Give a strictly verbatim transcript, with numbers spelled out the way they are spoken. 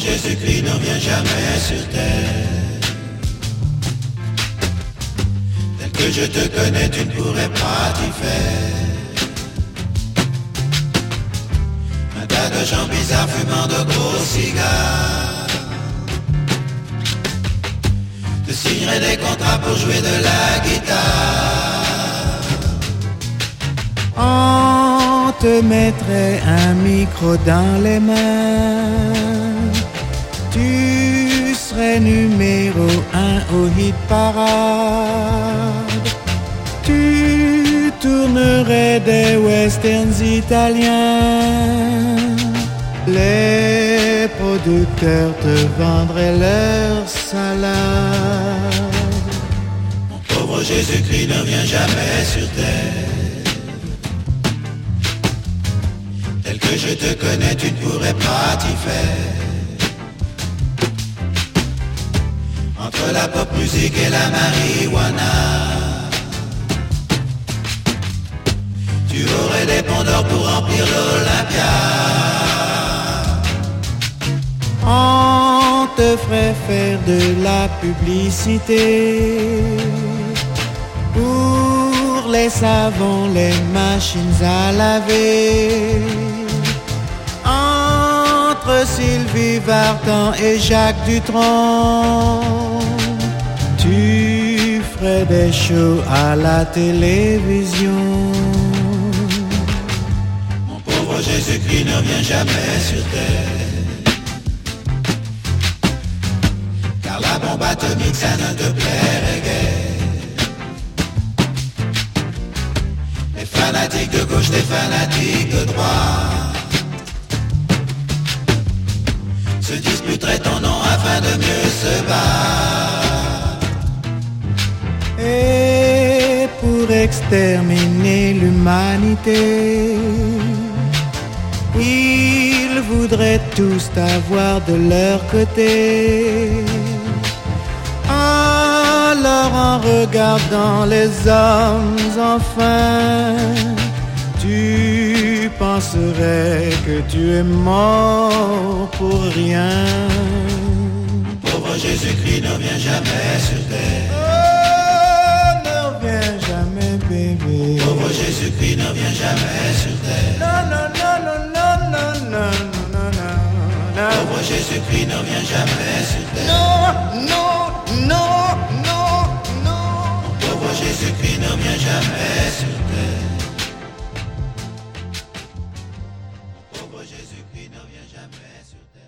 Jésus-Christ ne vient jamais sur terre. Tel que je te connais, tu ne pourrais pas t'y faire. Un tas de gens bizarres fumant de gros cigares te signerais des contrats pour jouer de la guitare. On te mettrait un micro dans les mains. Tu serais numéro un au hit parade. Tu tournerais des westerns italiens. Les producteurs te vendraient leur salade. Mon pauvre Jésus-Christ ne vient jamais sur terre. Tel que je te connais, tu ne pourrais pas t'y faire. Entre la pop musique et la marijuana, tu aurais des ponts d'or pour remplir l'Olympia. On te ferait faire de la publicité pour les savons, les machines à laver. Entre Sylvie Vartan et Jacques Dutronc, tu ferais des shows à la télévision. Mon pauvre Jésus-Christ ne vient jamais sur terre, car la bombe atomique ça ne te plairait guère. Les fanatiques de gauche, les fanatiques de droite se disputeraient ton nom afin de mieux se battre. Et pour exterminer l'humanité, ils voudraient tous t'avoir de leur côté. Alors en regardant les hommes enfin, tu penserais que tu es mort pour rien. Pauvre Jésus-Christ ne vient jamais sur terre. Oh, ne reviens jamais, bébé. Pauvre Jésus-Christ ne vient jamais sur terre. Non, non, non, non, non, non, non, non, non, non. Pauvre Jésus-Christ ne vient jamais sur terre. Non, non, non, non, non. Pauvre Jésus-Christ ne vient jamais sur terre. Pauvre Jésus-Christ ne vient jamais sur terre.